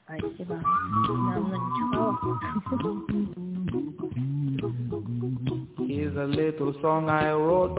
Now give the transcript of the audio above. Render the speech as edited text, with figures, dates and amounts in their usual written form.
알지 마. 나는 쳐. Here's a little song I wrote